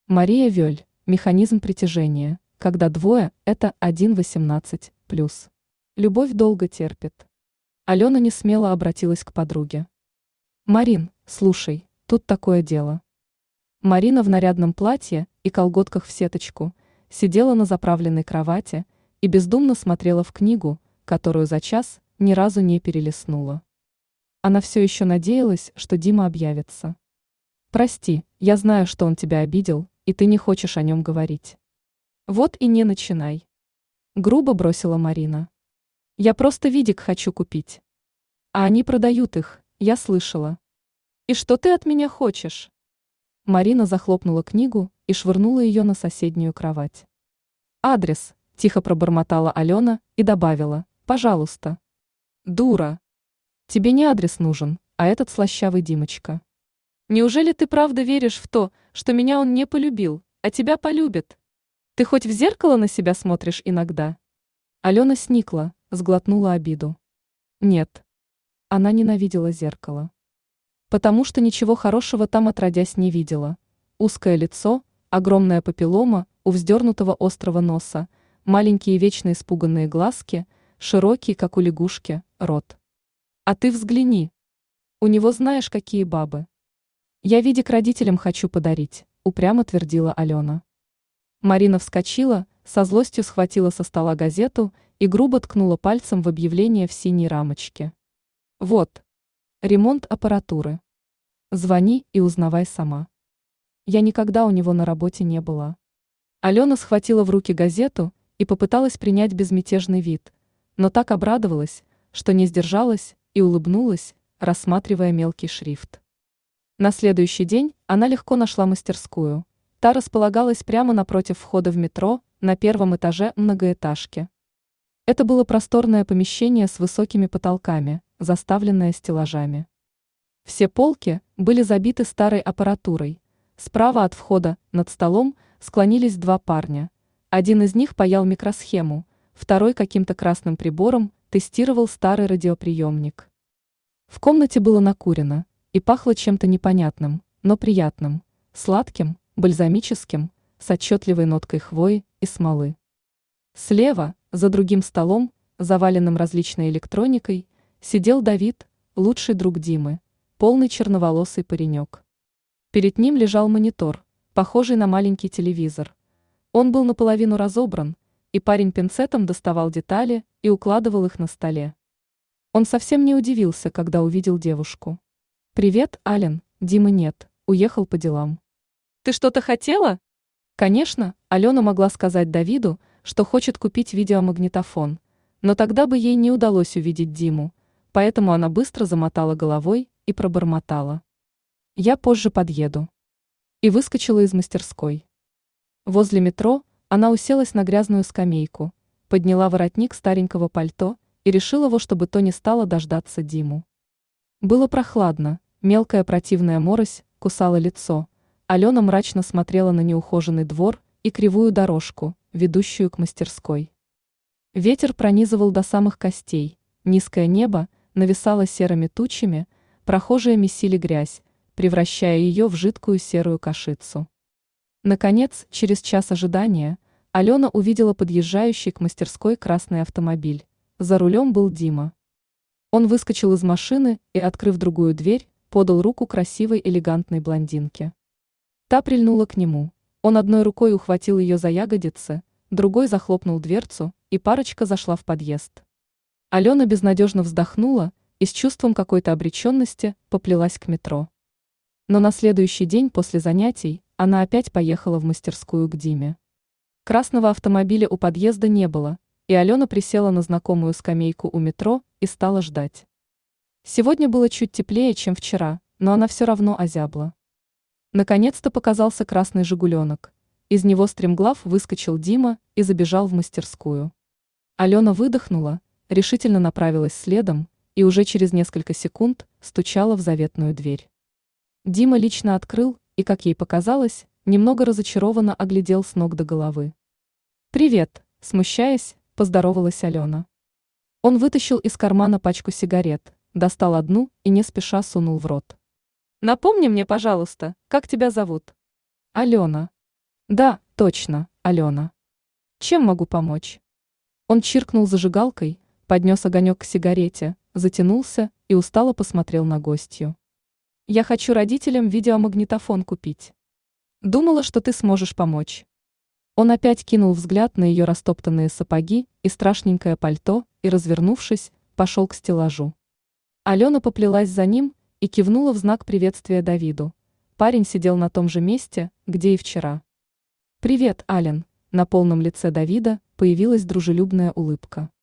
Мария Вёль. Механизм притяжения. Когда двое – это 1,18 плюс. Любовь долго терпит. Алена несмело обратилась к подруге. Марин, слушай, тут такое дело. Марина в нарядном платье и колготках в сеточку сидела на заправленной кровати и бездумно смотрела в книгу, которую за час ни разу не перелистнула. Она все еще надеялась, что Дима объявится. «Прости, я знаю, что он тебя обидел, и ты не хочешь о нем говорить». «Вот и не начинай», – грубо бросила Марина. «Я просто видик хочу купить. А они продают их, я слышала. И что ты от меня хочешь?» Марина захлопнула книгу и швырнула ее на соседнюю кровать. «Адрес», – тихо пробормотала Алена и добавила, «пожалуйста». «Дура. Тебе не адрес нужен, а этот слащавый Димочка. Неужели ты правда веришь в то, что меня он не полюбил, а тебя полюбит? Ты хоть в зеркало на себя смотришь иногда?» Алена сникла, сглотнула обиду. Нет. Она ненавидела зеркало. Потому что ничего хорошего там отродясь не видела. Узкое лицо, огромная папиллома у вздернутого острого носа, маленькие вечно испуганные глазки, широкий, как у лягушки, рот. А ты взгляни. У него знаешь, какие бабы. Я видик родителям хочу подарить, упрямо твердила Алена. Марина вскочила, со злостью схватила со стола газету и грубо ткнула пальцем в объявление в синей рамочке. Вот. Ремонт аппаратуры. Звони и узнавай сама. Я никогда у него на работе не была. Алена схватила в руки газету и попыталась принять безмятежный вид, но так обрадовалась, что не сдержалась и улыбнулась, рассматривая мелкий шрифт. На следующий день она легко нашла мастерскую. Та располагалась прямо напротив входа в метро на первом этаже многоэтажки. Это было просторное помещение с высокими потолками, заставленное стеллажами. Все полки были забиты старой аппаратурой. Справа от входа, над столом, склонились два парня. Один из них паял микросхему, второй каким-то красным прибором тестировал старый радиоприемник. В комнате было накурено и пахло чем-то непонятным, но приятным, сладким, бальзамическим, с отчетливой ноткой хвои и смолы. Слева, за другим столом, заваленным различной электроникой, сидел Давид, лучший друг Димы, полный черноволосый паренек. Перед ним лежал монитор, похожий на маленький телевизор. Он был наполовину разобран, и парень пинцетом доставал детали и укладывал их на столе. Он совсем не удивился, когда увидел девушку. «Привет, Ален, Димы нет, уехал по делам». «Ты что-то хотела?» Конечно, Алена могла сказать Давиду, что хочет купить видеомагнитофон, но тогда бы ей не удалось увидеть Диму, поэтому она быстро замотала головой и пробормотала. «Я позже подъеду». И выскочила из мастерской. Возле метро она уселась на грязную скамейку, подняла воротник старенького пальто и решила во чтобы то не стало дождаться Диму. Было прохладно, мелкая противная морось кусала лицо. Алена мрачно смотрела на неухоженный двор и кривую дорожку, ведущую к мастерской. Ветер пронизывал до самых костей, низкое небо нависало серыми тучами, прохожие месили грязь, превращая ее в жидкую серую кашицу. Наконец, через час ожидания, Алена увидела подъезжающий к мастерской красный автомобиль. За рулем был Дима. Он выскочил из машины и, открыв другую дверь, подал руку красивой элегантной блондинке. Та прильнула к нему. Он одной рукой ухватил ее за ягодицы, другой захлопнул дверцу, и парочка зашла в подъезд. Алена безнадежно вздохнула и с чувством какой-то обреченности поплелась к метро. Но на следующий день после занятий она опять поехала в мастерскую к Диме. Красного автомобиля у подъезда не было, и Алена присела на знакомую скамейку у метро и стала ждать. Сегодня было чуть теплее, чем вчера, но она все равно озябла. Наконец-то показался красный «Жигуленок». Из него стремглав выскочил Дима и забежал в мастерскую. Алена выдохнула, решительно направилась следом и уже через несколько секунд стучала в заветную дверь. Дима лично открыл и, как ей показалось, немного разочарованно оглядел с ног до головы. «Привет», – смущаясь, поздоровалась Алена. Он вытащил из кармана пачку сигарет, достал одну и не спеша сунул в рот. «Напомни мне, пожалуйста, как тебя зовут?» «Алена». Да, точно, Алена. Чем могу помочь? Он чиркнул зажигалкой, поднес огонек к сигарете, затянулся и устало посмотрел на гостью. Я хочу родителям видеомагнитофон купить. Думала, что ты сможешь помочь. Он опять кинул взгляд на ее растоптанные сапоги и страшненькое пальто и, развернувшись, пошел к стеллажу. Алена поплелась за ним и кивнула в знак приветствия Давиду. Парень сидел на том же месте, где и вчера. «Привет, Ален!» На полном лице Давида появилась дружелюбная улыбка.